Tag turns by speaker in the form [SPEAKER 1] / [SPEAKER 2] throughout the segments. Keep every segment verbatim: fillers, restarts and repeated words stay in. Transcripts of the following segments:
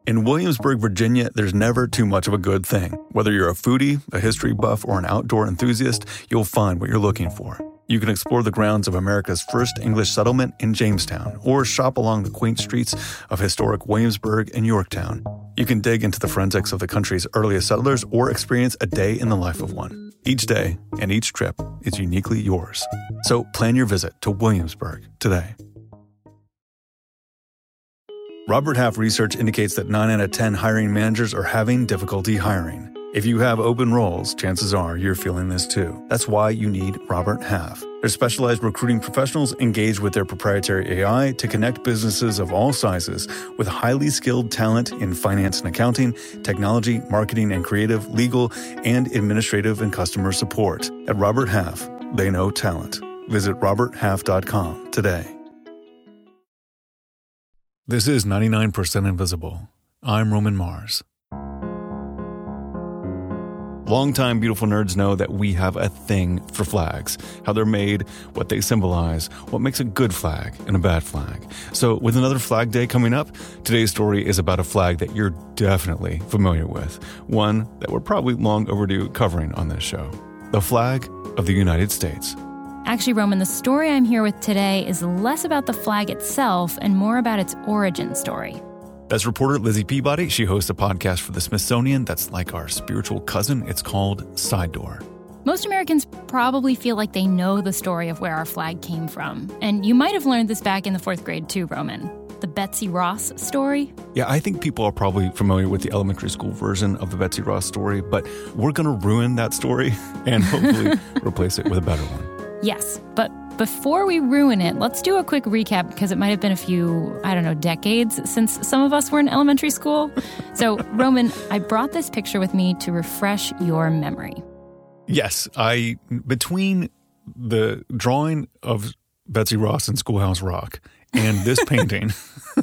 [SPEAKER 1] In Williamsburg, Virginia, there's never too much of a good thing. Whether you're a foodie, a history buff, or an outdoor enthusiast, you'll find what you're looking for. You can explore the grounds of America's first English settlement in Jamestown, or shop along the quaint streets of historic Williamsburg and Yorktown. You can dig into the forensics of the country's earliest settlers or experience a day in the life of one. Each day and each trip is uniquely yours. So plan your visit to Williamsburg today. Robert Half research indicates that nine out of ten hiring managers are having difficulty hiring. If you have open roles, chances are you're feeling this too. That's why you need Robert Half. Their specialized recruiting professionals engage with their proprietary A I to connect businesses of all sizes with highly skilled talent in finance and accounting, technology, marketing and creative, legal, and administrative and customer support. At Robert Half, they know talent. Visit robert half dot com today. This is ninety-nine percent Invisible. I'm Roman Mars. Longtime Beautiful Nerds know that we have a thing for flags, how they're made, what they symbolize, what makes a good flag and a bad flag. So with another Flag Day coming up, today's story is about a flag that you're definitely familiar with, one that we're probably long overdue covering on this show, the flag of the United States.
[SPEAKER 2] Actually, Roman, the story I'm here with today is less about the flag itself and more about its origin story.
[SPEAKER 1] That's reporter Lizzie Peabody. She hosts a podcast for the Smithsonian that's like our spiritual cousin. It's called Side Door.
[SPEAKER 2] Most Americans probably feel like they know the story of where our flag came from. And you might have learned this back in the fourth grade too, Roman. The Betsy Ross story.
[SPEAKER 1] Yeah, I think people are probably familiar with the elementary school version of the Betsy Ross story, but we're going to ruin that story and hopefully replace it with a better one.
[SPEAKER 2] Yes, but before we ruin it, let's do a quick recap because it might have been a few, I don't know, decades since some of us were in elementary school. So, Roman, I brought this picture with me to refresh your memory.
[SPEAKER 1] Yes, I, between the drawing of Betsy Ross in Schoolhouse Rock and this painting,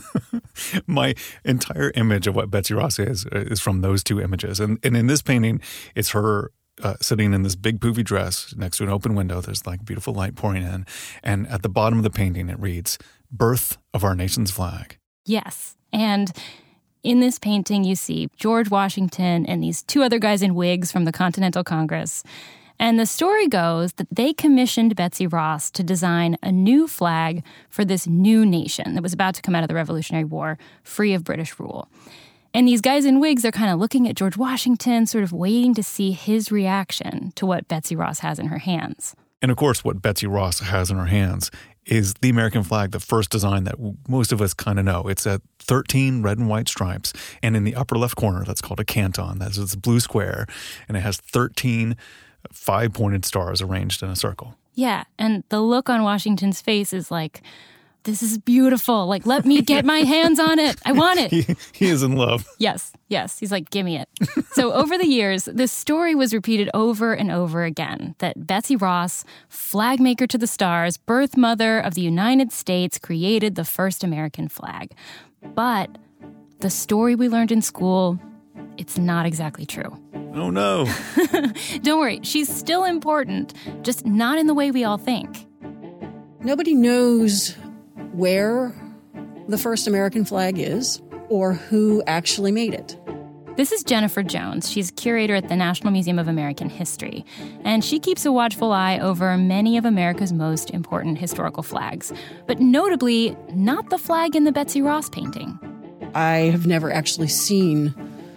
[SPEAKER 1] my entire image of what Betsy Ross is is from those two images. And, and in this painting, it's her Uh, sitting in this big poofy dress next to an open window. There's like beautiful light pouring in. And at the bottom of the painting, it reads, "Birth of our nation's flag."
[SPEAKER 2] Yes. And in this painting, you see George Washington and these two other guys in wigs from the Continental Congress. And the story goes that they commissioned Betsy Ross to design a new flag for this new nation that was about to come out of the Revolutionary War, free of British rule. And these guys in wigs are kind of looking at George Washington, sort of waiting to see his reaction to what Betsy Ross has in her hands.
[SPEAKER 1] And of course, what Betsy Ross has in her hands is the American flag, the first design that most of us kind of know. It's at thirteen red and white stripes. And in the upper left corner, that's called a canton. That's this blue square. And it has thirteen five-pointed stars arranged in a circle.
[SPEAKER 2] Yeah. And the look on Washington's face is like, this is beautiful. Like, let me get my hands on it. I want it.
[SPEAKER 1] He, he is in love.
[SPEAKER 2] Yes, yes. He's like, give me it. So over the years, this story was repeated over and over again that Betsy Ross, flag maker to the stars, birth mother of the United States, created the first American flag. But the story we learned in school, it's not exactly true.
[SPEAKER 1] Oh, no.
[SPEAKER 2] Don't worry. She's still important, just not in the way we all think.
[SPEAKER 3] Nobody knows where the first American flag is or who actually made it.
[SPEAKER 2] This is Jennifer Jones. She's curator at the National Museum of American History, and she keeps a watchful eye over many of America's most important historical flags, but notably not the flag in the Betsy Ross painting.
[SPEAKER 3] I have never actually seen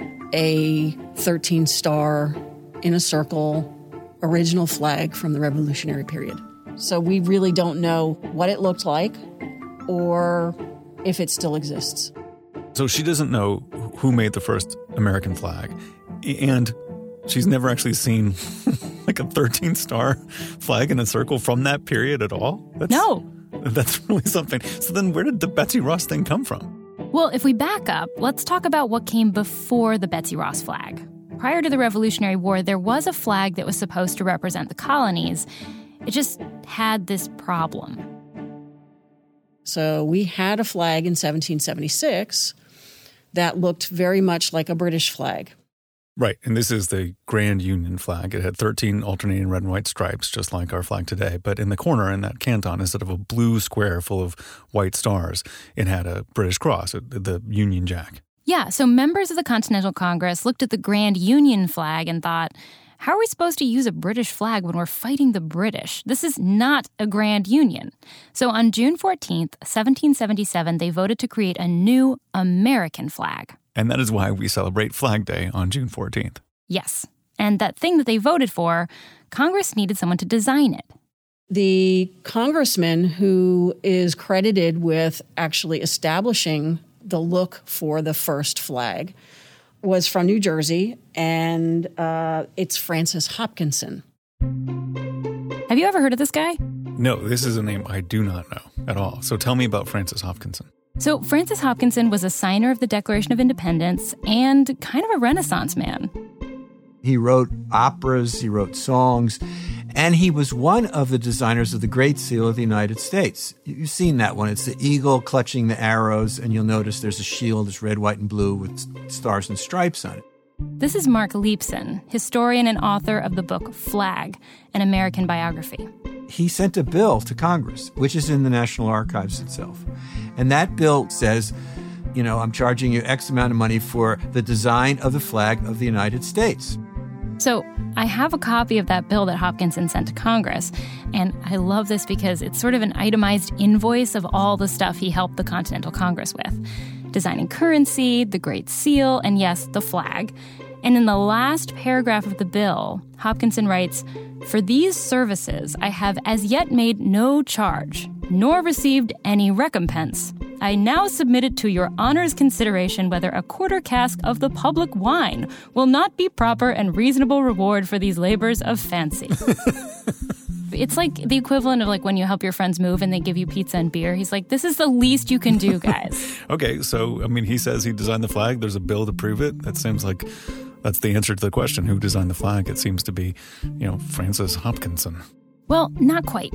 [SPEAKER 3] a thirteen-star in a circle original flag from the Revolutionary period. So we really don't know what it looked like or if it still exists.
[SPEAKER 1] So she doesn't know who made the first American flag, and she's never actually seen like a thirteen-star flag in a circle from that period at all? That's,
[SPEAKER 2] no.
[SPEAKER 1] That's really something. So then where did the Betsy Ross thing come from?
[SPEAKER 2] Well, if we back up, let's talk about what came before the Betsy Ross flag. Prior to the Revolutionary War, there was a flag that was supposed to represent the colonies. It just had this problem.
[SPEAKER 3] So we had a flag in seventeen seventy-six that looked very much like a British flag.
[SPEAKER 1] Right, and this is the Grand Union flag. It had thirteen alternating red and white stripes, just like our flag today. But in the corner, in that canton, instead of a blue square full of white stars, it had a British cross, the Union Jack.
[SPEAKER 2] Yeah, so members of the Continental Congress looked at the Grand Union flag and thought, how are we supposed to use a British flag when we're fighting the British? This is not a Grand Union. So on June fourteenth, seventeen seventy-seven, they voted to create a new American flag.
[SPEAKER 1] And that is why we celebrate Flag Day on June fourteenth.
[SPEAKER 2] Yes. And that thing that they voted for, Congress needed someone to design it.
[SPEAKER 3] The congressman who is credited with actually establishing the look for the first flag was from New Jersey, and uh, it's Francis Hopkinson.
[SPEAKER 2] Have you ever heard of this guy?
[SPEAKER 1] No, this is a name I do not know at all. So tell me about Francis Hopkinson.
[SPEAKER 2] So Francis Hopkinson was a signer of the Declaration of Independence and kind of a Renaissance man.
[SPEAKER 4] He wrote operas, he wrote songs, and he was one of the designers of the Great Seal of the United States. You've seen that one. It's the eagle clutching the arrows, and you'll notice there's a shield that's red, white, and blue with stars and stripes on it.
[SPEAKER 2] This is Mark Leibson, historian and author of the book Flag, an American biography.
[SPEAKER 4] He sent a bill to Congress, which is in the National Archives itself. And that bill says, you know, I'm charging you X amount of money for the design of the flag of the United States.
[SPEAKER 2] So I have a copy of that bill that Hopkinson sent to Congress, and I love this because it's sort of an itemized invoice of all the stuff he helped the Continental Congress with. Designing currency, the Great Seal, and yes, the flag. And in the last paragraph of the bill, Hopkinson writes, "For these services I have as yet made no charge, nor received any recompense. I now submit it to your honor's consideration whether a quarter cask of the public wine will not be proper and reasonable reward for these labors of fancy." It's like the equivalent of like when you help your friends move and they give you pizza and beer. He's like, this is the least you can do, guys.
[SPEAKER 1] Okay, so, I mean, he says he designed the flag. There's a bill to prove it. That seems like that's the answer to the question. Who designed the flag? It seems to be, you know, Francis Hopkinson.
[SPEAKER 2] Well, not quite.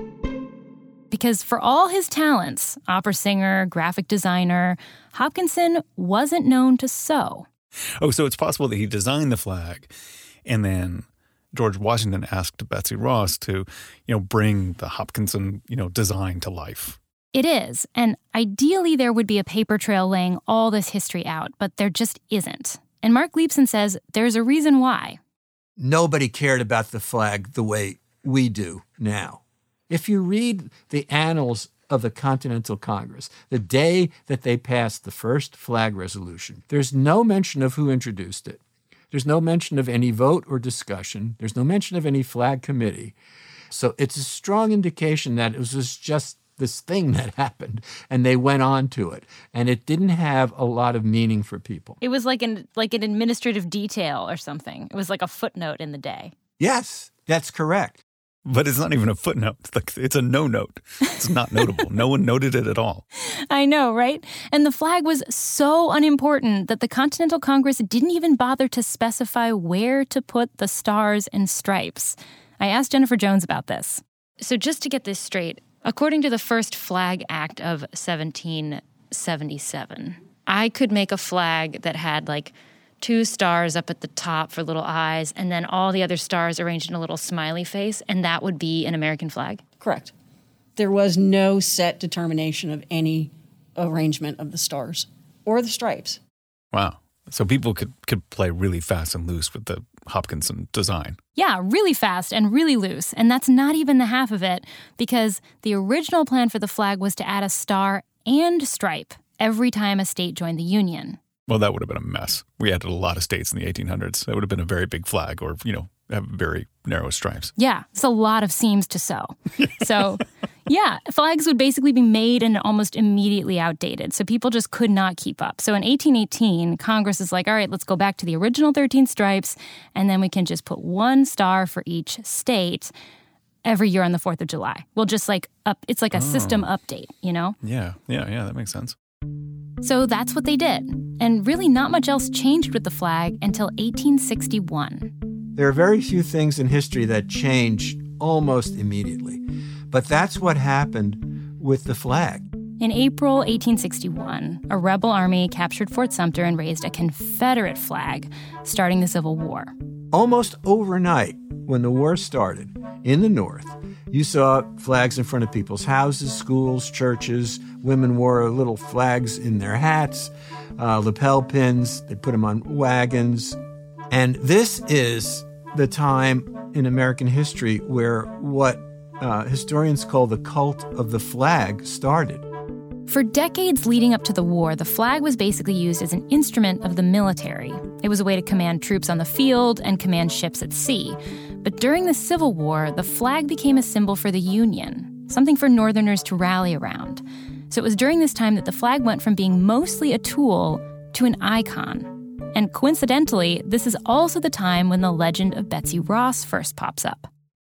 [SPEAKER 2] Because for all his talents, opera singer, graphic designer, Hopkinson wasn't known to sew.
[SPEAKER 1] Oh, so it's possible that he designed the flag and then George Washington asked Betsy Ross to, you know, bring the Hopkinson, you know, design to life.
[SPEAKER 2] It is. And ideally there would be a paper trail laying all this history out, but there just isn't. And Mark Leibson says there's a reason why.
[SPEAKER 4] Nobody cared about the flag the way we do now. If you read the annals of the Continental Congress, the day that they passed the first flag resolution, there's no mention of who introduced it. There's no mention of any vote or discussion. There's no mention of any flag committee. So it's a strong indication that it was just this thing that happened, and they went on to it. And it didn't have a lot of meaning for people.
[SPEAKER 2] It was like an, like an administrative detail or something. It was like a footnote in the day.
[SPEAKER 4] Yes, that's correct.
[SPEAKER 1] But it's not even a footnote. It's a no note. It's not notable. No one noted it at all.
[SPEAKER 2] I know, right? And the flag was so unimportant that the Continental Congress didn't even bother to specify where to put the stars and stripes. I asked Jennifer Jones about this. So just to get this straight, according to the first Flag Act of seventeen seventy-seven, I could make a flag that had like two stars up at the top for little eyes, and then all the other stars arranged in a little smiley face, and that would be an American flag?
[SPEAKER 3] Correct. There was no set determination of any arrangement of the stars or the stripes.
[SPEAKER 1] Wow. So people could, could play really fast and loose with the Hopkinson design.
[SPEAKER 2] Yeah, really fast and really loose. And that's not even the half of it, because the original plan for the flag was to add a star and stripe every time a state joined the Union.
[SPEAKER 1] Well, that would have been a mess. We added a lot of states in the eighteen hundreds. That would have been a very big flag or, you know, have very narrow stripes.
[SPEAKER 2] Yeah, it's a lot of seams to sew. So, yeah, flags would basically be made and almost immediately outdated. So people just could not keep up. So in eighteen eighteen, Congress is like, all right, let's go back to the original thirteen stripes, and then we can just put one star for each state every year on the fourth of July. We'll just like up, it's like a oh. system update, you know?
[SPEAKER 1] Yeah, yeah, yeah, that makes sense.
[SPEAKER 2] So that's what they did. And really not much else changed with the flag until eighteen sixty-one.
[SPEAKER 4] There are very few things in history that change almost immediately. But that's what happened with the flag.
[SPEAKER 2] In April eighteen sixty-one, a rebel army captured Fort Sumter and raised a Confederate flag, starting the Civil War.
[SPEAKER 4] Almost overnight, when the war started in the North, You saw flags in front of people's houses, schools, churches. Women wore little flags in their hats, uh, lapel pins. They put them on wagons. And this is the time in American history where what uh, historians call the cult of the flag started.
[SPEAKER 2] For decades leading up to the war, the flag was basically used as an instrument of the military. It was a way to command troops on the field and command ships at sea. But during the Civil War, the flag became a symbol for the Union, something for Northerners to rally around. So it was during this time that the flag went from being mostly a tool to an icon. And coincidentally, this is also the time when the legend of Betsy Ross first pops up.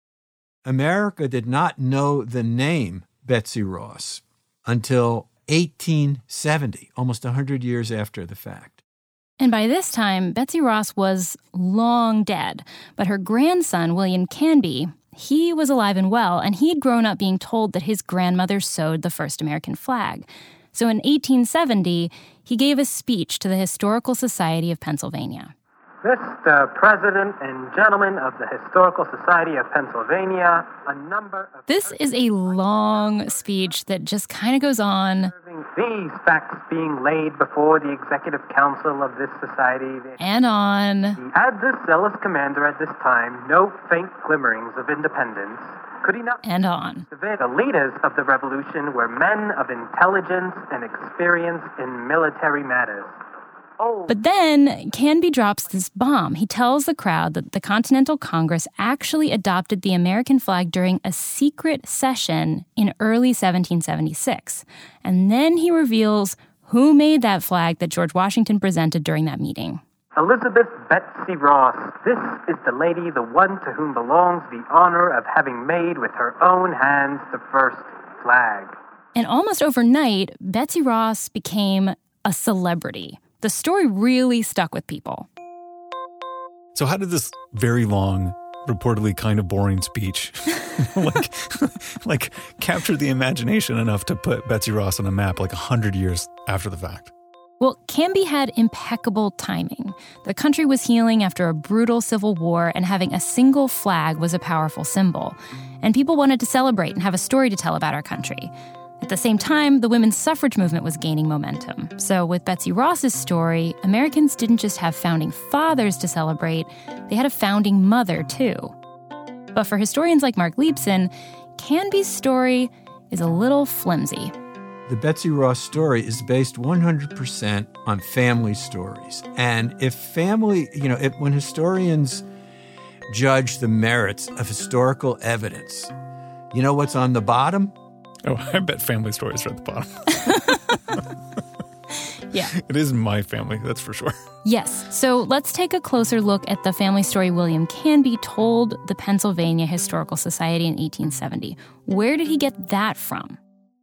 [SPEAKER 4] America did not know the name Betsy Ross until eighteen seventy, almost one hundred years after the fact.
[SPEAKER 2] And by this time, Betsy Ross was long dead, but her grandson, William Canby, he was alive and well, and he'd grown up being told that his grandmother sewed the first American flag. So in eighteen seventy, he gave a speech to the Historical Society of Pennsylvania.
[SPEAKER 5] Mister President and gentlemen of the Historical Society of Pennsylvania, a number of...
[SPEAKER 2] This is a long speech that just kind of goes on.
[SPEAKER 5] These facts being laid before the Executive Council of this society.
[SPEAKER 2] And on.
[SPEAKER 5] Had this zealous commander at this time no faint glimmerings of independence, could he not...
[SPEAKER 2] And on.
[SPEAKER 5] The leaders of the revolution were men of intelligence and experience in military matters.
[SPEAKER 2] But then Canby drops this bomb. He tells the crowd that the Continental Congress actually adopted the American flag during a secret session in early seventeen seventy-six. And then he reveals who made that flag that George Washington presented during that meeting.
[SPEAKER 5] Elizabeth Betsy Ross. This is the lady, the one to whom belongs the honor of having made with her own hands the first flag.
[SPEAKER 2] And almost overnight, Betsy Ross became a celebrity. The story really stuck with people.
[SPEAKER 1] So how did this very long, reportedly kind of boring speech like, like capture the imagination enough to put Betsy Ross on a map like one hundred years after the fact?
[SPEAKER 2] Well, Canby had impeccable timing. The country was healing after a brutal civil war, and having a single flag was a powerful symbol. And people wanted to celebrate and have a story to tell about our country. At the same time, the women's suffrage movement was gaining momentum. So with Betsy Ross's story, Americans didn't just have founding fathers to celebrate, they had a founding mother, too. But for historians like Mark Leibson, Canby's story is a little flimsy.
[SPEAKER 4] The Betsy Ross story is based one hundred percent on family stories. And if family, you know, if, when historians judge the merits of historical evidence, you know what's on the bottom?
[SPEAKER 1] Oh, I bet family stories are at the bottom.
[SPEAKER 2] Yeah.
[SPEAKER 1] It is my family, that's for sure.
[SPEAKER 2] Yes. So let's take a closer look at the family story William Canby told the Pennsylvania Historical Society in eighteen seventy. Where did he get that from?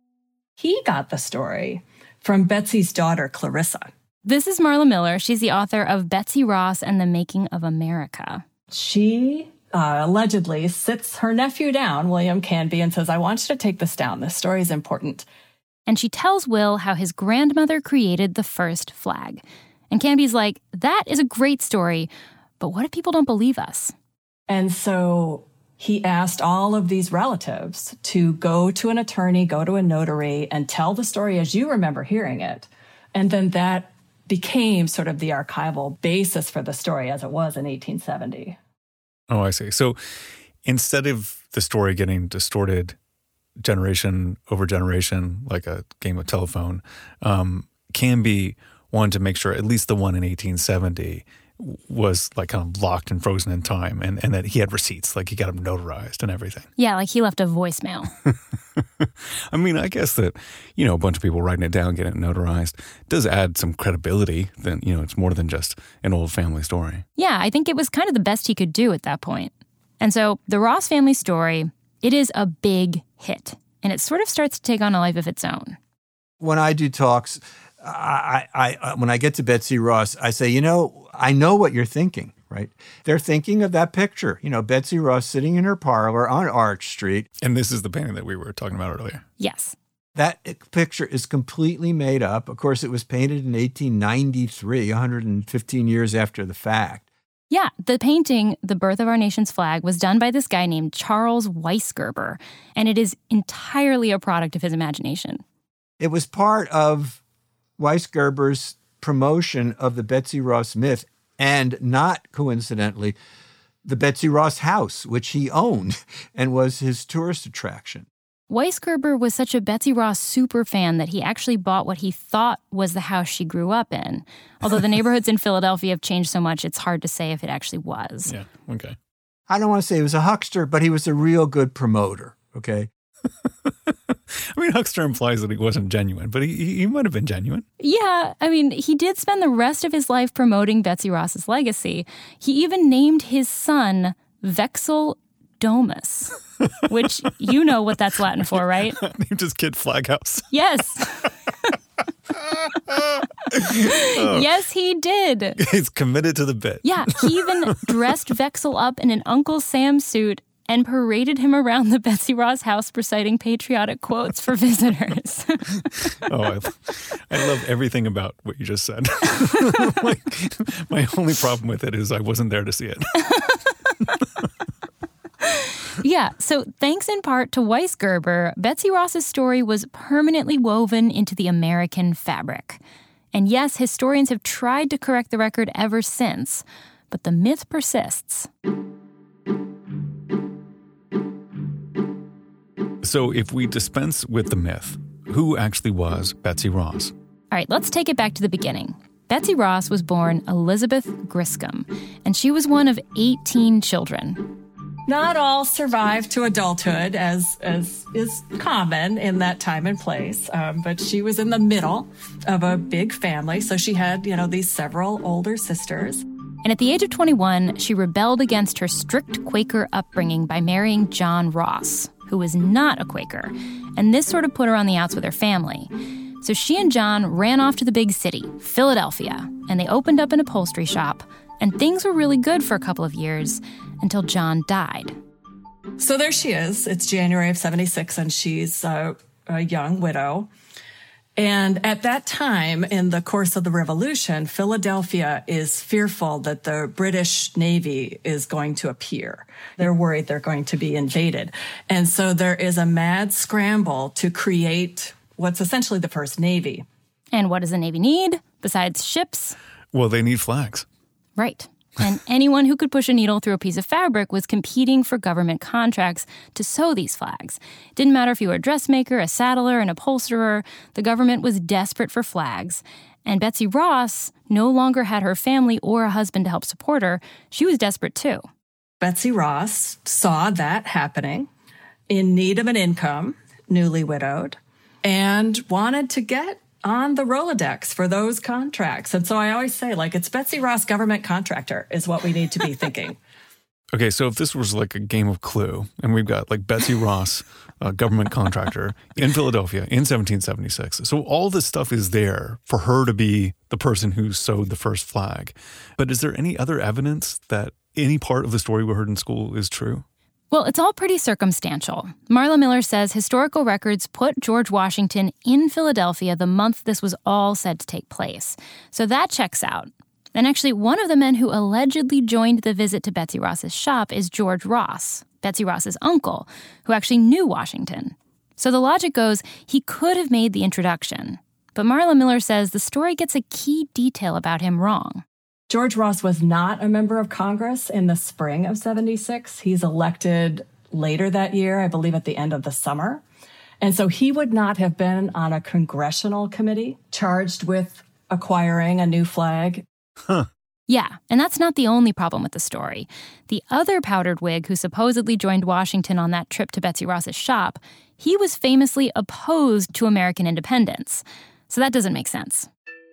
[SPEAKER 3] He got the story from Betsy's daughter, Clarissa.
[SPEAKER 2] This is Marla Miller. She's the author of Betsy Ross and the Making of America.
[SPEAKER 3] She uh, allegedly sits her nephew down, William Canby, and says, I want you to take this down. This story is important.
[SPEAKER 2] And she tells Will how his grandmother created the first flag. And Canby's like, that is a great story, but what if people don't believe us?
[SPEAKER 3] And so he asked all of these relatives to go to an attorney, go to a notary, and tell the story as you remember hearing it. And then that became sort of the archival basis for the story as it was in eighteen seventy.
[SPEAKER 1] Oh, I see. So instead of the story getting distorted generation over generation, like a game of telephone, um, Canby wanted to make sure at least the one in eighteen seventy was like kind of locked and frozen in time, and, and that he had receipts, like he got them notarized and everything.
[SPEAKER 2] Yeah, like he left a voicemail.
[SPEAKER 1] I mean, I guess that, you know, a bunch of people writing it down, getting it notarized does add some credibility. Then, you know, it's more than just an old family story.
[SPEAKER 2] Yeah, I think it was kind of the best he could do at that point. And so the Ross family story, it is a big hit, and it sort of starts to take on a life of its own.
[SPEAKER 4] When I do talks, I, I, I, when I get to Betsy Ross, I say, you know, I know what you're thinking, right? They're thinking of that picture, you know, Betsy Ross sitting in her parlor on Arch Street.
[SPEAKER 1] And this is the painting that we were talking about earlier.
[SPEAKER 2] Yes.
[SPEAKER 4] That picture is completely made up. Of course, it was painted in eighteen ninety-three, one hundred fifteen years after the fact.
[SPEAKER 2] Yeah, the painting, The Birth of Our Nation's Flag, was done by this guy named Charles Weisgerber, and it is entirely a product of his imagination.
[SPEAKER 4] It was part of Weisgerber's promotion of the Betsy Ross myth, and not coincidentally, the Betsy Ross house, which he owned and was his tourist attraction.
[SPEAKER 2] Weisgerber was such a Betsy Ross super fan that he actually bought what he thought was the house she grew up in. Although the neighborhoods in Philadelphia have changed so much, it's hard to say if it actually was.
[SPEAKER 1] Yeah, okay.
[SPEAKER 4] I don't want to say he was a huckster, but he was a real good promoter, okay?
[SPEAKER 1] I mean, huckster implies that he wasn't genuine, but he, he, he might have been genuine.
[SPEAKER 2] Yeah, I mean, he did spend the rest of his life promoting Betsy Ross's legacy. He even named his son Vexil Domus, which you know what that's Latin for, right?
[SPEAKER 1] Named his kid Flaghouse.
[SPEAKER 2] Yes.
[SPEAKER 1] Oh.
[SPEAKER 2] Yes, he did.
[SPEAKER 1] He's committed to the bit.
[SPEAKER 2] Yeah, he even dressed Vexil up in an Uncle Sam suit and paraded him around the Betsy Ross house reciting patriotic quotes for visitors.
[SPEAKER 1] Oh, I, I love everything about what you just said. Like, my only problem with it is I wasn't there to see it.
[SPEAKER 2] Yeah, so thanks in part to Weisgerber, Betsy Ross's story was permanently woven into the American fabric. And yes, historians have tried to correct the record ever since, but the myth persists.
[SPEAKER 1] So if we dispense with the myth, who actually was Betsy Ross?
[SPEAKER 2] All right, let's take it back to the beginning. Betsy Ross was born Elizabeth Griscom, and she was one of eighteen children.
[SPEAKER 3] Not all survived to adulthood, as as is common in that time and place. Um, but she was in the middle of a big family, so she had, you know, these several older sisters.
[SPEAKER 2] And at the age of twenty-one, she rebelled against her strict Quaker upbringing by marrying John Ross, who was not a Quaker. And this sort of put her on the outs with her family. So she and John ran off to the big city, Philadelphia, and they opened up an upholstery shop. And things were really good for a couple of years until John died.
[SPEAKER 3] So there she is. It's January of seventy-six, and she's a, a young widow. And at that time, in the course of the Revolution, Philadelphia is fearful that the British Navy is going to appear. They're worried they're going to be invaded. And so there is a mad scramble to create what's essentially the first Navy.
[SPEAKER 2] And what does the Navy need besides ships?
[SPEAKER 1] Well, they need flags.
[SPEAKER 2] Right. And anyone who could push a needle through a piece of fabric was competing for government contracts to sew these flags. It didn't matter if you were a dressmaker, a saddler, an upholsterer. The government was desperate for flags. And Betsy Ross no longer had her family or a husband to help support her. She was desperate too.
[SPEAKER 3] Betsy Ross saw that happening, in need of an income, newly widowed, and wanted to get on the Rolodex for those contracts. And so I always say, like, it's Betsy Ross government contractor is what we need to be thinking.
[SPEAKER 1] Okay, so if this was like a game of Clue, and we've got like Betsy Ross, uh, government contractor in Philadelphia in seventeen seventy-six. So all this stuff is there for her to be the person who sewed the first flag. But is there any other evidence that any part of the story we heard in school is true?
[SPEAKER 2] Well, it's all pretty circumstantial. Marla Miller says historical records put George Washington in Philadelphia the month this was all said to take place. So that checks out. And actually, one of the men who allegedly joined the visit to Betsy Ross's shop is George Ross, Betsy Ross's uncle, who actually knew Washington. So the logic goes he could have made the introduction. But Marla Miller says the story gets a key detail about him wrong.
[SPEAKER 3] George Ross was not a member of Congress in the spring of seventy-six. He's elected later that year, I believe at the end of the summer. And so he would not have been on a congressional committee charged with acquiring a new flag.
[SPEAKER 1] Huh.
[SPEAKER 2] Yeah, and that's not the only problem with the story. The other powdered wig who supposedly joined Washington on that trip to Betsy Ross's shop, he was famously opposed to American independence. So that doesn't make sense.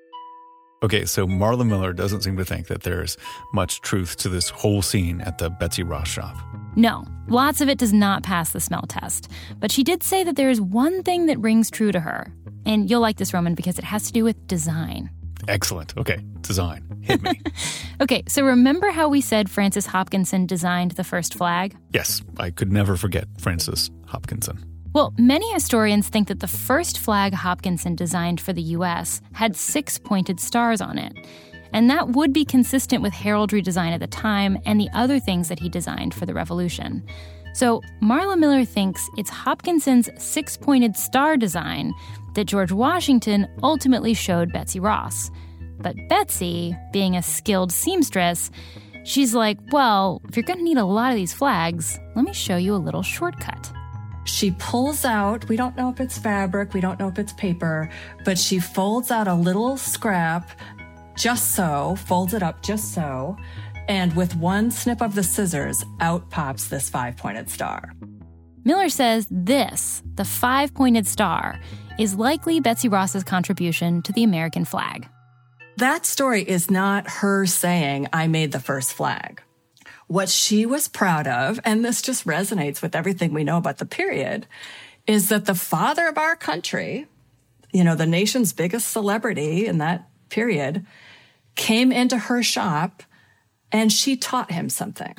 [SPEAKER 1] Okay, so Marla Miller doesn't seem to think that there's much truth to this whole scene at the Betsy Ross shop.
[SPEAKER 2] No, lots of it does not pass the smell test. But she did say that there is one thing that rings true to her. And you'll like this, Roman, because it has to do with design.
[SPEAKER 1] Excellent. Okay, design. Hit me.
[SPEAKER 2] Okay, so remember how we said Francis Hopkinson designed the first flag?
[SPEAKER 1] Yes, I could never forget Francis Hopkinson.
[SPEAKER 2] Well, many historians think that the first flag Hopkinson designed for the U S had six pointed stars on it. And that would be consistent with heraldry design at the time and the other things that he designed for the Revolution. So Marla Miller thinks it's Hopkinson's six-pointed star design that George Washington ultimately showed Betsy Ross. But Betsy, being a skilled seamstress, she's like, well, if you're going to need a lot of these flags, let me show you a little shortcut.
[SPEAKER 6] She pulls out, we don't know if it's fabric, we don't know if it's paper, but she folds out a little scrap, just so, folds it up just so, and with one snip of the scissors, out pops this five-pointed star.
[SPEAKER 2] Miller says this, the five-pointed star, is likely Betsy Ross's contribution to the American flag.
[SPEAKER 6] That story is not her saying, I made the first flag. What she was proud of, and this just resonates with everything we know about the period, is that the father of our country, you know, the nation's biggest celebrity in that period, came into her shop and she taught him something.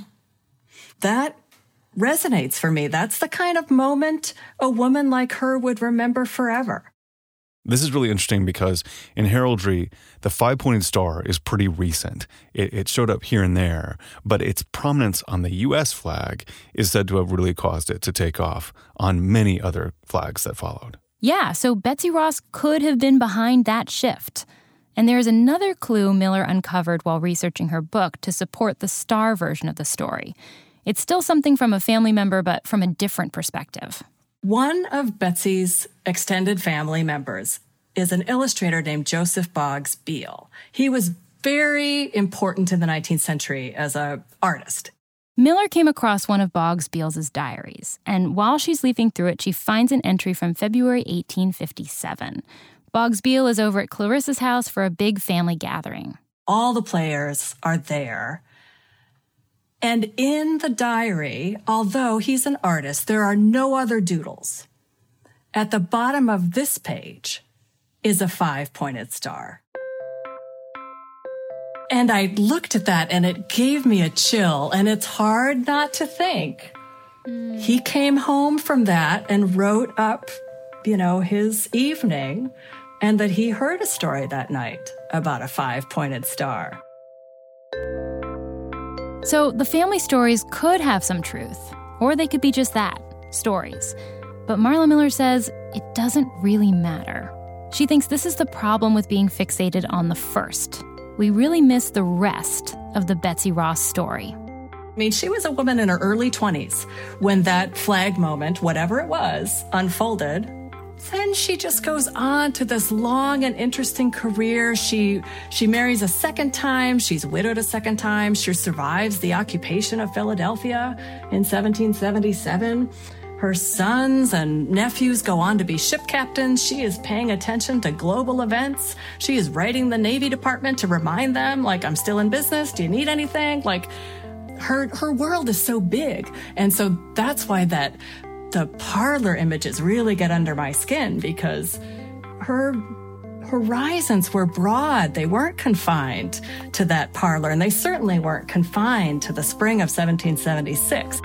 [SPEAKER 6] That resonates for me. That's the kind of moment a woman like her would remember forever.
[SPEAKER 1] This is really interesting because in heraldry, the five-pointed star is pretty recent. It, it showed up here and there, but its prominence on the U S flag is said to have really caused it to take off on many other flags that followed.
[SPEAKER 2] Yeah, so Betsy Ross could have been behind that shift. And there's another clue Miller uncovered while researching her book to support the star version of the story. It's still something from a family member, but from a different perspective.
[SPEAKER 6] One of Betsy's extended family members is an illustrator named Joseph Boggs Beale. He was very important in the nineteenth century as an artist.
[SPEAKER 2] Miller came across one of Boggs Beale's diaries, and while she's leafing through it, she finds an entry from February eighteen fifty-seven. Boggs Beale is over at Clarissa's house for a big family gathering.
[SPEAKER 6] All the players are there. And in the diary, although he's an artist, there are no other doodles. At the bottom of this page is a five-pointed star. And I looked at that and it gave me a chill, and it's hard not to think. Mm. He came home from that and wrote up, you know, his evening, and that he heard a story that night about a five-pointed star.
[SPEAKER 2] So the family stories could have some truth, or they could be just that, stories. But Marla Miller says it doesn't really matter. She thinks this is the problem with being fixated on the first. We really miss the rest of the Betsy Ross story.
[SPEAKER 6] I mean, she was a woman in her early twenties when that flag moment, whatever it was, unfolded. Then she just goes on to this long and interesting career. She she marries a second time. She's widowed a second time. She survives the occupation of Philadelphia in seventeen seventy-seven. Her sons and nephews go on to be ship captains. She is paying attention to global events. She is writing the Navy Department to remind them, like, I'm still in business. Do you need anything? Like, her her world is so big. And so that's why that the parlor images really get under my skin, because her horizons were broad. They weren't confined to that parlor, and they certainly weren't confined to the spring of seventeen seventy-six.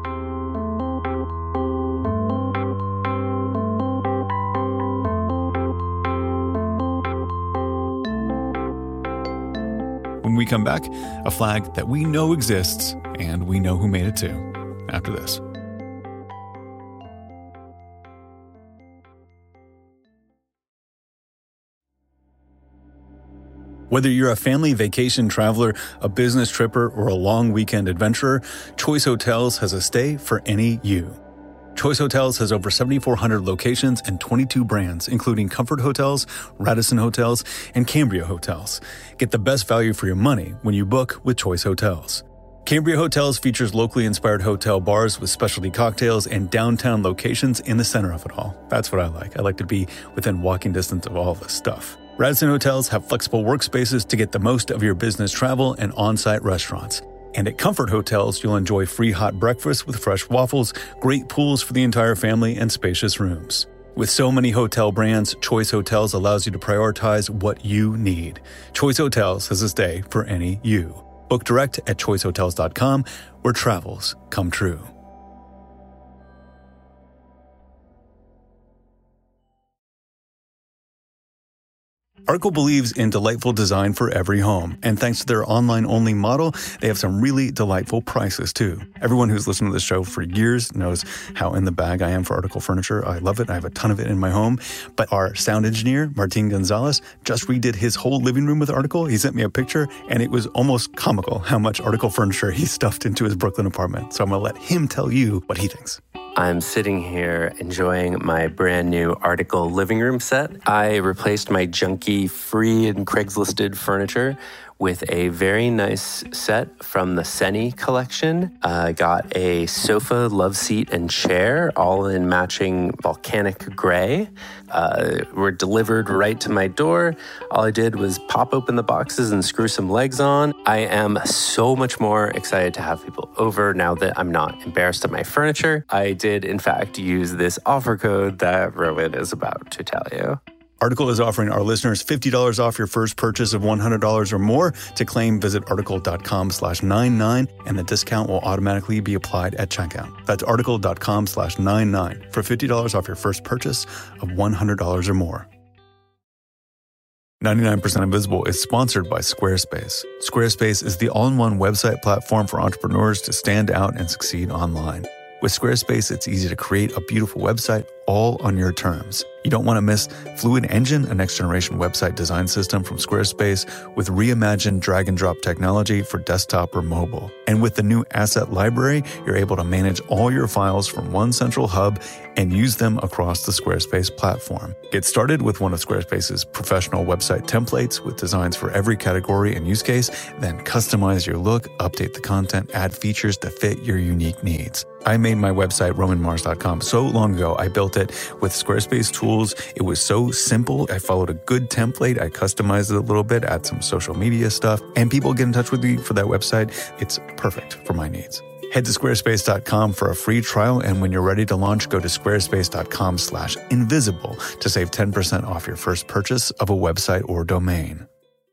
[SPEAKER 1] When we come back, a flag that we know exists and we know who made it too. After this. Whether you're a family vacation traveler, a business tripper, or a long weekend adventurer, Choice Hotels has a stay for any you. Choice Hotels has over seventy-four hundred locations and twenty-two brands, including Comfort Hotels, Radisson Hotels, and Cambria Hotels. Get the best value for your money when you book with Choice Hotels. Cambria Hotels features locally inspired hotel bars with specialty cocktails and downtown locations in the center of it all. That's what I like. I like to be within walking distance of all this stuff. Radisson Hotels have flexible workspaces to get the most of your business travel and on-site restaurants. And at Comfort Hotels, you'll enjoy free hot breakfast with fresh waffles, great pools for the entire family, and spacious rooms. With so many hotel brands, Choice Hotels allows you to prioritize what you need. Choice Hotels has a stay for any you. Book direct at choice hotels dot com, where travels come true. Article believes in delightful design for every home, and thanks to their online-only model, they have some really delightful prices, too. Everyone who's listened to this show for years knows how in the bag I am for Article furniture. I love it. I have a ton of it in my home. But our sound engineer, Martin Gonzalez, just redid his whole living room with Article. He sent me a picture, and it was almost comical how much Article furniture he stuffed into his Brooklyn apartment. So I'm going to let him tell you what he thinks.
[SPEAKER 7] I'm sitting here enjoying my brand new Article living room set. I replaced my junky, free and Craigslisted furniture with a very nice set from the Seni collection. I uh, got a sofa, love seat, and chair, all in matching volcanic gray. Uh, were delivered right to my door. All I did was pop open the boxes and screw some legs on. I am so much more excited to have people over now that I'm not embarrassed of my furniture. I did, in fact, use this offer code that Rowan is about to tell you.
[SPEAKER 1] Article is offering our listeners fifty dollars off your first purchase of one hundred dollars or more. To claim, visit article.com slash 99, and the discount will automatically be applied at checkout. That's article.com slash 99 for fifty dollars off your first purchase of one hundred dollars or more. ninety-nine percent Invisible is sponsored by Squarespace. Squarespace is the all-in-one website platform for entrepreneurs to stand out and succeed online. With Squarespace, it's easy to create a beautiful website all on your terms. You don't want to miss Fluid Engine, a next-generation website design system from Squarespace with reimagined drag-and-drop technology for desktop or mobile. And with the new Asset Library, you're able to manage all your files from one central hub and use them across the Squarespace platform. Get started with one of Squarespace's professional website templates with designs for every category and use case, then customize your look, update the content, add features to fit your unique needs. I made my website, roman mars dot com, so long ago. I built it with Squarespace tools. It was so simple. I followed a good template. I customized it a little bit, add some social media stuff, and people get in touch with me for that website. It's perfect for my needs. Head to squarespace dot com for a free trial, and when you're ready to launch, go to squarespace.com slash invisible to save ten percent off your first purchase of a website or domain.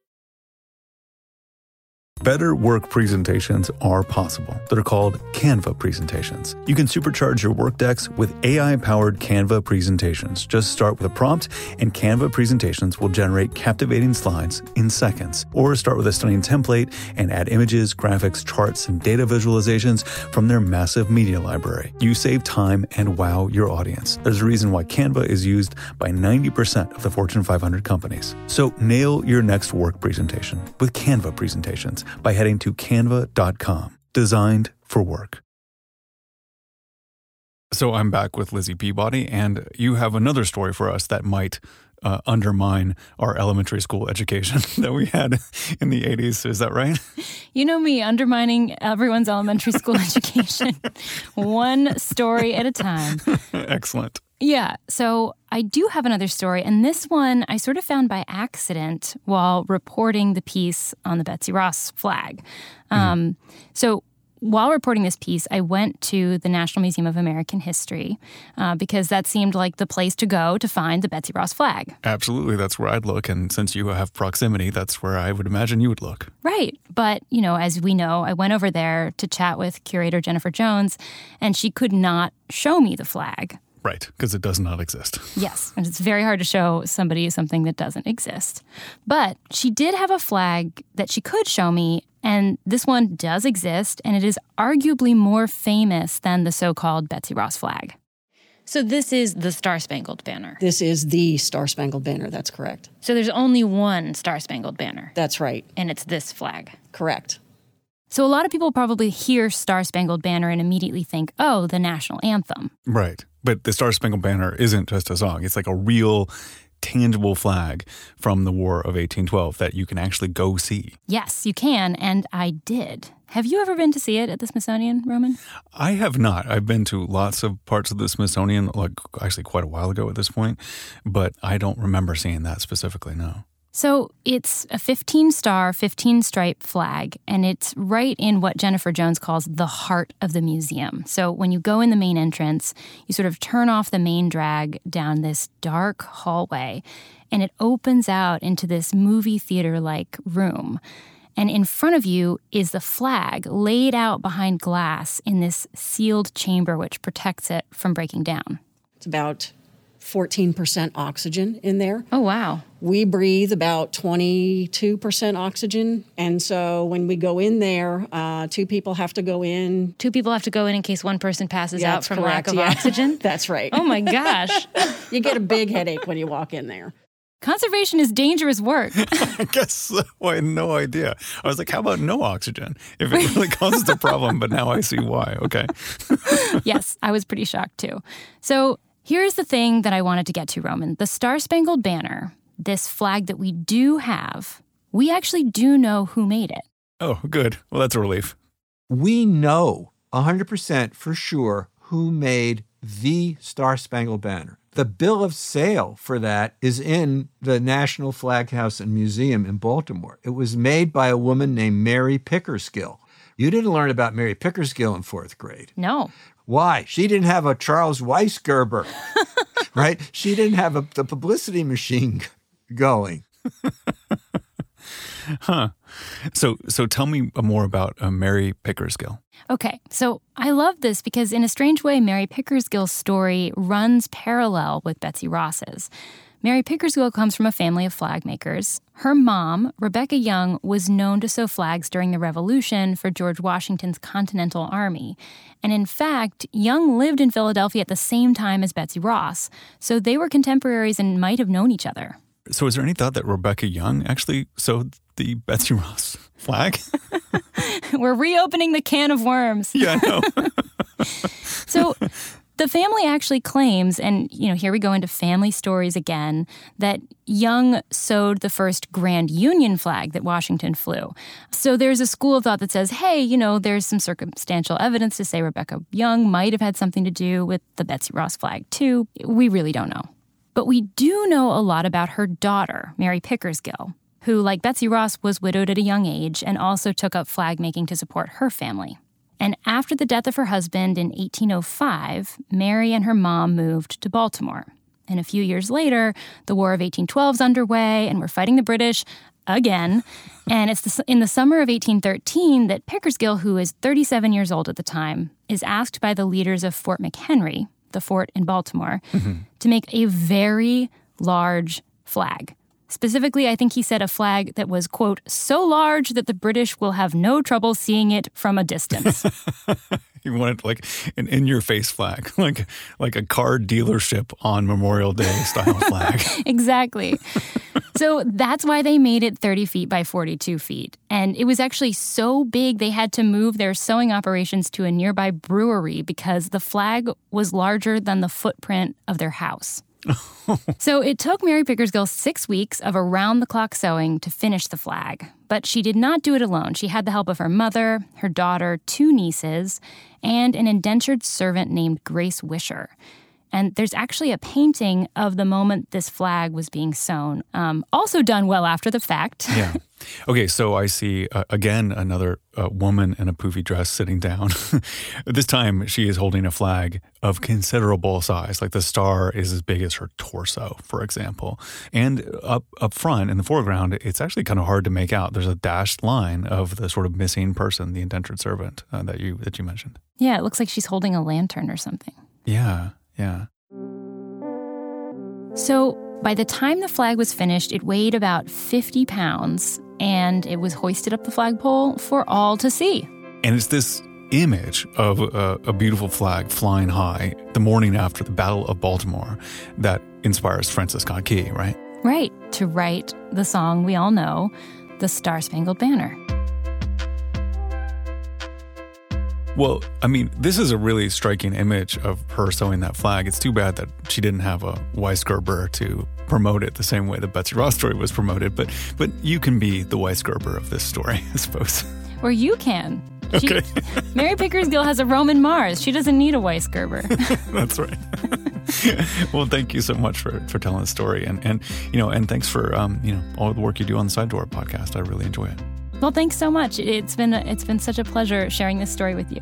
[SPEAKER 1] Better work presentations are possible. They're called Canva presentations. You can supercharge your work decks with A I-powered Canva presentations. Just start with a prompt, and Canva presentations will generate captivating slides in seconds. Or start with a stunning template and add images, graphics, charts, and data visualizations from their massive media library. You save time and wow your audience. There's a reason why Canva is used by ninety percent of the Fortune five hundred companies. So nail your next work presentation with Canva presentations by heading to canva dot com. Designed for work. So I'm back with Lizzie Peabody, and you have another story for us that might uh, undermine our elementary school education that we had in the eighties. Is that right?
[SPEAKER 2] You know me, undermining everyone's elementary school education. One story at a time.
[SPEAKER 1] Excellent.
[SPEAKER 2] Yeah, so I do have another story, and this one I sort of found by accident while reporting the piece on the Betsy Ross flag. Mm-hmm. Um, so while reporting this piece, I went to the National Museum of American History uh, because that seemed like the place to go to find the Betsy Ross flag.
[SPEAKER 1] Absolutely, that's where I'd look, and since you have proximity, that's where I would imagine you would look.
[SPEAKER 2] Right, but, you know, as we know, I went over there to chat with curator Jennifer Jones, and she could not show me the flag.
[SPEAKER 1] Right, because it does not exist.
[SPEAKER 2] Yes, and it's very hard to show somebody something that doesn't exist. But she did have a flag that she could show me, and this one does exist, and it is arguably more famous than the so-called Betsy Ross flag. So this is the Star-Spangled Banner.
[SPEAKER 3] This is the Star-Spangled Banner, that's correct.
[SPEAKER 2] So there's only one Star-Spangled Banner.
[SPEAKER 3] That's right.
[SPEAKER 2] And it's this flag.
[SPEAKER 3] Correct.
[SPEAKER 2] So a lot of people probably hear Star-Spangled Banner and immediately think, oh, the national anthem.
[SPEAKER 1] Right. But the Star-Spangled Banner isn't just a song. It's like a real, tangible flag from the War of eighteen twelve that you can actually go see.
[SPEAKER 2] Yes, you can, and I did. Have you ever been to see it at the Smithsonian, Roman?
[SPEAKER 1] I have not. I've been to lots of parts of the Smithsonian, like actually quite a while ago at this point, but I don't remember seeing that specifically, no.
[SPEAKER 2] So it's a fifteen-star, fifteen-stripe flag, and it's right in what Jennifer Jones calls the heart of the museum. So when you go in the main entrance, you sort of turn off the main drag down this dark hallway, and it opens out into this movie theater-like room. And in front of you is the flag laid out behind glass in this sealed chamber which protects it from breaking down.
[SPEAKER 3] It's about fourteen percent oxygen in there.
[SPEAKER 2] Oh, wow.
[SPEAKER 3] We breathe about twenty-two percent oxygen. And so when we go in there, uh, two people have to go in.
[SPEAKER 2] Two people have to go in in case one person passes
[SPEAKER 3] Yeah,
[SPEAKER 2] out
[SPEAKER 3] that's
[SPEAKER 2] from
[SPEAKER 3] correct,
[SPEAKER 2] lack of
[SPEAKER 3] yeah.
[SPEAKER 2] oxygen?
[SPEAKER 3] That's right.
[SPEAKER 2] Oh, my gosh.
[SPEAKER 3] You get a big headache when you walk in there.
[SPEAKER 2] Conservation is dangerous work.
[SPEAKER 1] I guess so. I had no idea. I was like, how about no oxygen? If it really causes a problem, but now I see why. Okay.
[SPEAKER 2] Yes, I was pretty shocked too. So here's the thing that I wanted to get to, Roman. The Star-Spangled Banner, this flag that we do have, we actually do know who made it.
[SPEAKER 1] Oh, good. Well, that's a relief.
[SPEAKER 4] We know one hundred percent for sure who made the Star-Spangled Banner. The bill of sale for that is in the National Flag House and Museum in Baltimore. It was made by a woman named Mary Pickersgill. You didn't learn about Mary Pickersgill in fourth grade.
[SPEAKER 2] No.
[SPEAKER 4] Why? She didn't have a Charles Weisgerber, right? She didn't have a, the publicity machine going.
[SPEAKER 1] Huh. So so tell me more about uh, Mary Pickersgill.
[SPEAKER 2] Okay, so I love this because in a strange way, Mary Pickersgill's story runs parallel with Betsy Ross's. Mary Pickersgill comes from a family of flag makers. Her mom, Rebecca Young, was known to sew flags during the Revolution for George Washington's Continental Army. And in fact, Young lived in Philadelphia at the same time as Betsy Ross, so they were contemporaries and might have known each other.
[SPEAKER 1] So is there any thought that Rebecca Young actually sewed the Betsy Ross flag?
[SPEAKER 2] We're reopening the can of worms.
[SPEAKER 1] Yeah, I know.
[SPEAKER 2] So the family actually claims, and you know, here we go into family stories again, that Young sewed the first Grand Union flag that Washington flew. So there's a school of thought that says, hey, you know, there's some circumstantial evidence to say Rebecca Young might have had something to do with the Betsy Ross flag too. We really don't know. But we do know a lot about her daughter, Mary Pickersgill, who, like Betsy Ross, was widowed at a young age and also took up flag making to support her family. And after the death of her husband in eighteen oh five, Mary and her mom moved to Baltimore. And a few years later, the War of eighteen twelve is underway, and we're fighting the British again. And it's the, in the summer of eighteen thirteen that Pickersgill, who is thirty-seven years old at the time, is asked by the leaders of Fort McHenry, the fort in Baltimore, mm-hmm. to make a very large flag. Specifically, I think he said a flag that was, quote, so large that the British will have no trouble seeing it from a distance.
[SPEAKER 1] You wanted like an in-your-face flag, like like a car dealership on Memorial Day style flag.
[SPEAKER 2] Exactly. So that's why they made it thirty feet by forty-two feet. And it was actually so big they had to move their sewing operations to a nearby brewery because the flag was larger than the footprint of their house. So it took Mary Pickersgill six weeks of around-the-clock sewing to finish the flag. But she did not do it alone. She had the help of her mother, her daughter, two nieces, and an indentured servant named Grace Wisher. And there's actually a painting of the moment this flag was being sewn, um, also done well after the fact.
[SPEAKER 1] Yeah. Okay, so I see, uh, again, another uh, woman in a poofy dress sitting down. This time, she is holding a flag of considerable size. Like the star is as big as her torso, for example. And up up front in the foreground, it's actually kind of hard to make out. There's a dashed line of the sort of missing person, the indentured servant uh, that you that you mentioned.
[SPEAKER 2] Yeah, it looks like she's holding a lantern or something.
[SPEAKER 1] Yeah, yeah.
[SPEAKER 2] So by the time the flag was finished, it weighed about fifty pounds, and it was hoisted up the flagpole for all to see.
[SPEAKER 1] And it's this image of a, a beautiful flag flying high the morning after the Battle of Baltimore that inspires Francis Scott Key, right?
[SPEAKER 2] Right, to write the song we all know, The Star-Spangled Banner.
[SPEAKER 1] Well, I mean, this is a really striking image of her sewing that flag. It's too bad that she didn't have a Weisgerber to promote it the same way the Betsy Ross story was promoted. But but you can be the Weisgerber of this story, I suppose.
[SPEAKER 2] Or you can. She,
[SPEAKER 1] okay.
[SPEAKER 2] Mary Pickersgill has a Roman Mars. She doesn't need a Weisgerber.
[SPEAKER 1] That's right. Well, thank you so much for, for telling the story. And, and, you know, and thanks for, um, you know, all the work you do on the Side Door podcast. I really enjoy it.
[SPEAKER 2] Well, thanks so much. It's been it's been such a pleasure sharing this story with you.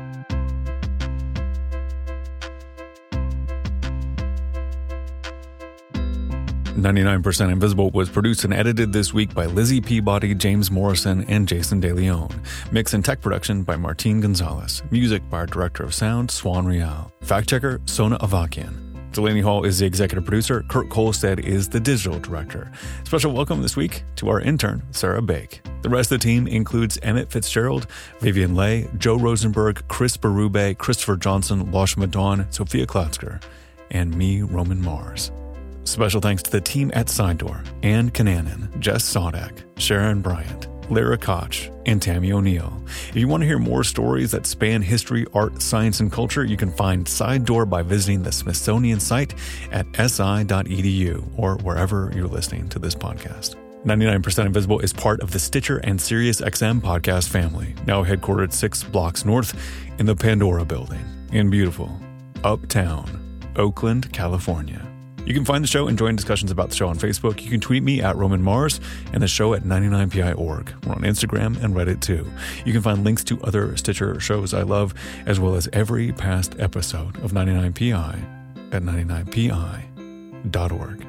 [SPEAKER 1] ninety-nine percent Invisible was produced and edited this week by Lizzie Peabody, James Morrison, and Jason De Leon. Mix and tech production by Martin Gonzalez. Music by our director of sound, Swan Real. Fact checker, Sona Avakian. Delaney Hall is the executive producer. Kurt Kolstad is the digital director. Special welcome this week to our intern, Sarah Bake. The rest of the team includes Emmett Fitzgerald, Vivian Leigh, Joe Rosenberg, Chris Berube, Christopher Johnson, Lashma Dawn, Sophia Klatzker, and me, Roman Mars. Special thanks to the team at Sidedoor, Ann Cananan, Jess Sodak, Sharon Bryant, Lara Koch, and Tammy O'Neill. If you want to hear more stories that span history, art, science, and culture, you can find Side Door by visiting the Smithsonian site at s i dot e d u or wherever you're listening to this podcast. ninety-nine percent Invisible is part of the Stitcher and SiriusXM podcast family, now headquartered six blocks north in the Pandora Building in beautiful Uptown, Oakland, California. You can find the show and join discussions about the show on Facebook. You can tweet me at Roman Mars and the show at ninety-nine P I dot org. We're on Instagram and Reddit too. You can find links to other Stitcher shows I love, as well as every past episode of ninety-nine P I at ninety-nine P I dot org.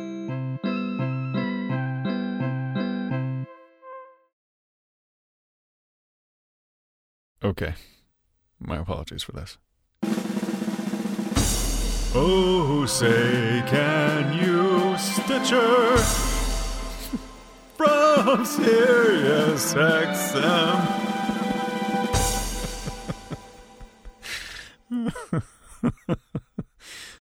[SPEAKER 1] Okay. My apologies for this. Oh, say, can you Stitcher from Sirius X M?